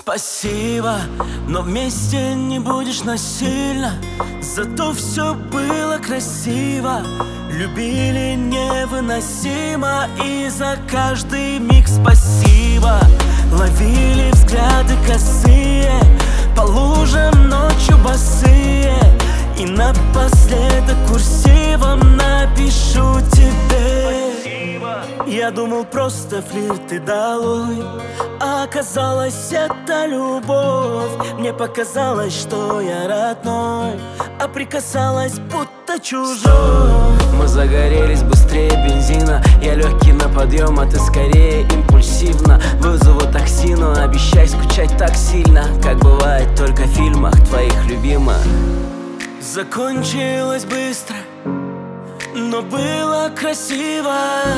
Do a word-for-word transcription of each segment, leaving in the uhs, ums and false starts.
Спасибо, но вместе не будешь насильно. Зато все было красиво. Любили невыносимо. И за каждый миг спасибо. Ловили взгляды косые, по лужам ночью босые. И напоследок курсивом напишу тебе: я думал, просто флирт и долой, а оказалось, это любовь. Мне показалось, что я родной, а прикасалась, будто чужой. Мы загорелись быстрее бензина. Я легкий на подъем, а ты скорее импульсивно. Вызову такси, но обещай скучать так сильно, как бывает только в фильмах твоих любимых. Закончилось быстро, но было красиво.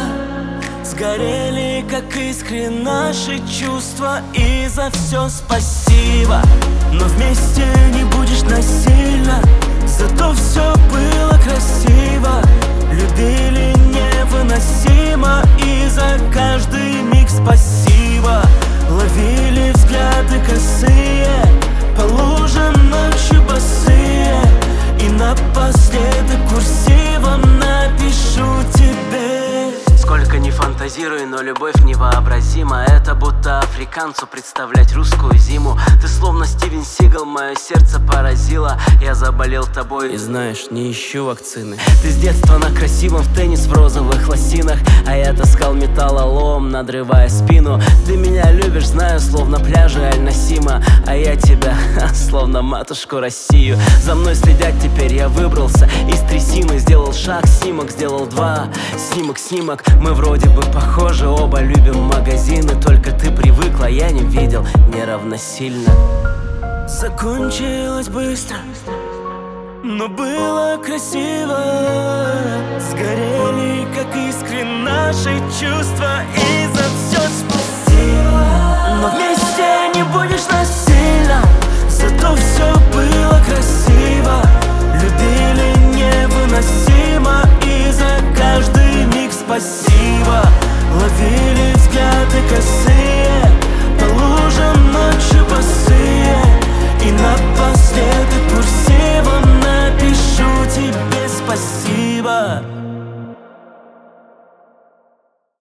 Сгорели, как искры, наши чувства. И за все спасибо. Но вместе не будешь насильно. Зато все было красиво. Любили невыносимо. И за каждый миг спасибо. Ловили взгляды косые, по лужам ночью босые. И напоследок курсивом напишу тебе: сколько не фантазируй, но любовь невообразима. Это будто африканцу представлять русскую зиму. Ты словно Стивен Сигал, мое сердце поразило. Я заболел тобой и знаешь, не ищу вакцины. Ты с детства на красивом, в теннис в розовых лосинах, а я таскал металлолом, надрывая спину. Ты меня любишь, знаю, словно пляжи Аль-Насима, а я тебя, словно матушку Россию. За мной следят теперь, я выбрался из трясины. Сделал шаг, снимок, сделал два. Снимок, снимок, мы вроде бы похожи. Оба любим магазины, только ты привыкла, я не видел, не равносильно. Закончилось быстро, но было красиво. Сгорели, как искры, наши чувства. И за все спасибо. Но вместе не будешь нас